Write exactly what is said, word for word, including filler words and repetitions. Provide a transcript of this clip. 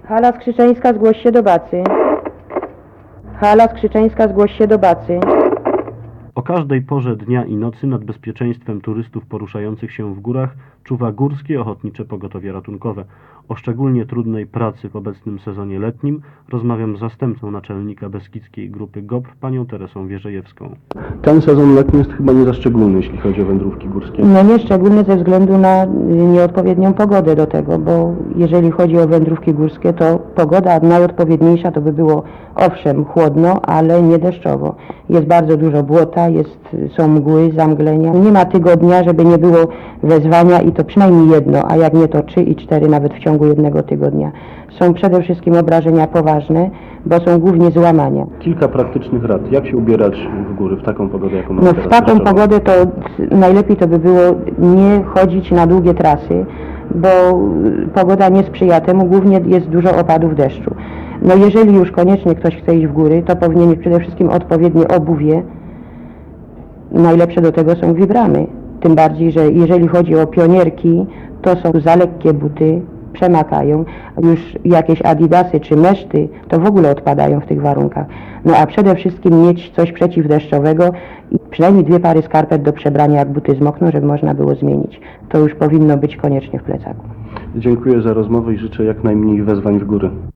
Hala Skrzyczeńska, zgłoś się do Bacy. Hala Skrzyczeńska, zgłoś się do Bacy. O każdej porze dnia i nocy nad bezpieczeństwem turystów poruszających się w górach czuwa Górskie Ochotnicze Pogotowie Ratunkowe. O szczególnie trudnej pracy w obecnym sezonie letnim rozmawiam z zastępcą naczelnika Beskidzkiej Grupy G O P R, panią Teresą Wierzejewską. Ten sezon letni jest chyba nie za szczególny, jeśli chodzi o wędrówki górskie. No nie szczególnie ze względu na nieodpowiednią pogodę do tego, bo jeżeli chodzi o wędrówki górskie, to pogoda najodpowiedniejsza to by było owszem chłodno, ale nie deszczowo. Jest bardzo dużo błota, jest, są mgły, zamglenia. Nie ma tygodnia, żeby nie było wezwania i to przynajmniej jedno, a jak nie to trzy i cztery nawet w ciągu jednego tygodnia. Są przede wszystkim obrażenia poważne, bo są głównie złamania. Kilka praktycznych rad. Jak się ubierać w góry w taką pogodę, jaką mamy No teraz w taką deszczową? pogodę to najlepiej to by było nie chodzić na długie trasy, bo pogoda nie sprzyja temu, głównie jest dużo opadów deszczu. No jeżeli już koniecznie ktoś chce iść w góry, to powinien mieć przede wszystkim odpowiednie obuwie. Najlepsze do tego są wibramy. Tym bardziej, że jeżeli chodzi o pionierki, to są za lekkie buty, przemakają. Już jakieś adidasy czy meszty to w ogóle odpadają w tych warunkach. No a przede wszystkim mieć coś przeciwdeszczowego i przynajmniej dwie pary skarpet do przebrania, jak buty zmokną, żeby można było zmienić. To już powinno być koniecznie w plecaku. Dziękuję za rozmowę i życzę jak najmniej wezwań w góry.